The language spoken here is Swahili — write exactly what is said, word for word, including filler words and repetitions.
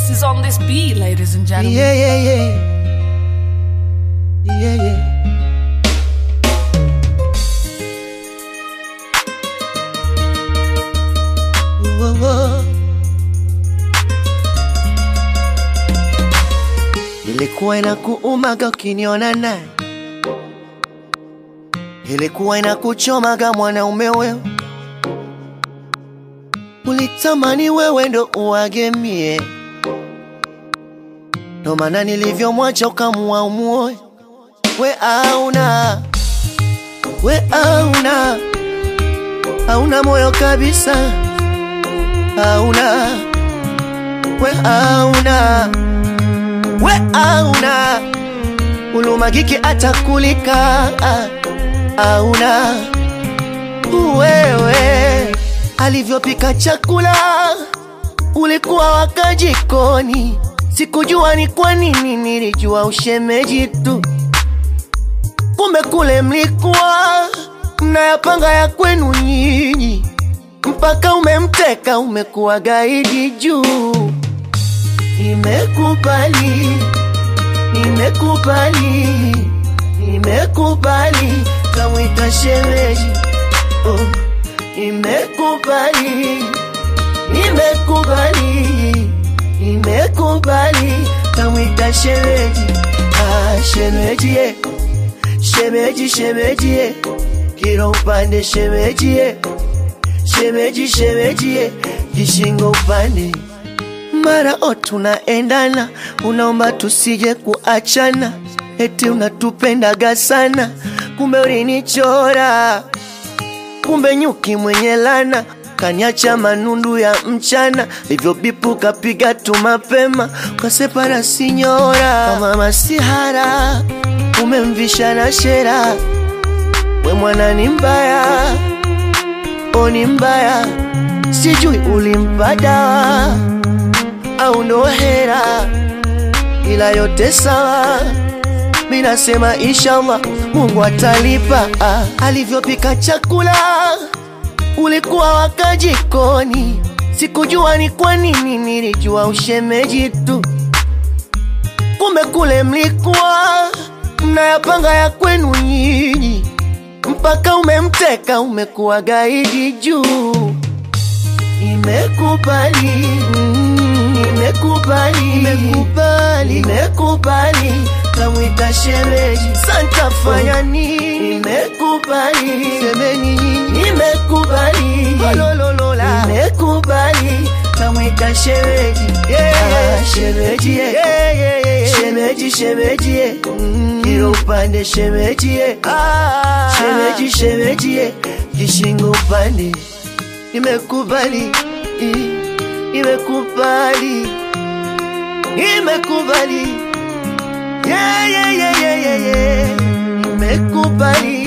Beast is on this beat, ladies and gentlemen. Yeah, yeah, yeah. Yeah, yeah. Whoa, whoa. Ilikuwa inakuumaga ukiniona naye, ilikuwa inakuchomaga mwanaume wewe, ulitamani wewe ndo uagemie, ndo maana nilivyomwacha ukamua umuoe. We auna, we auna, auna moyo kabisa, auna, we auna, we auna, ulumagiki atakulika, auna, wewe alivyopika chakula ulikuwa waka jikoni, sikujua ni kwa nini, nilijua ushemeji tu, kumbe kule mlikuwa mnayapanga ya kwenu nyinyi, mpaka umemteka umekuwa gaidi juu. Nimekubali, nimekubali, nimekubali, kamwita shemeji. Oh, nimekubali, nimekubali, nimekubali, kamwita shemeji. Ah, shemeji eh, shemeji shemeji eh, kila upande shemeji eh, shemeji shemeji eh, kishingo upande. Mara o tunaendana, unaomba tusije kuachana, eti unatupendaga sana, kumbe ulinichora, kumbe nyuki mwenye lana, kanyacha manundu ya mchana, hivyo bipu kapiga tu mapema, ukasepara sinyora. Kama masihara, umemvisha na shera, we mwana ni mbaya, o ni mbaya, sijui ulimpada au ndo hera, ila yote sawa, minasema inshallah Mungu atalipa. Ah, alivyopika chakula ulikuwa waka jikoni, sikujua ni kwa nini, nilijua ushemeji tu, kumbe kule mlikuwa mnayapanga ya kwenu nyinyi, mpaka umemteka umekuwa gaidi juu. Nimekubali, nimekubali, nimekubali, nimekubali, kamwita shemeji. Santa fanya nini? Nimekubali, semeni nimekubali, holololola, nimekubali, kamwita shemeji. Yeah, ah, shemeji yeah, yeah, yeah, yeah. Shemeji shemeji yeah. Mm. Kila upande shemeji yeah. Ah, shemeji shemeji yeah. Kishingo upande. Nimekubali, nimekubali, nimekubali, yeah, yeah, yeah, yeah, yeah, yeah. Nimekubali.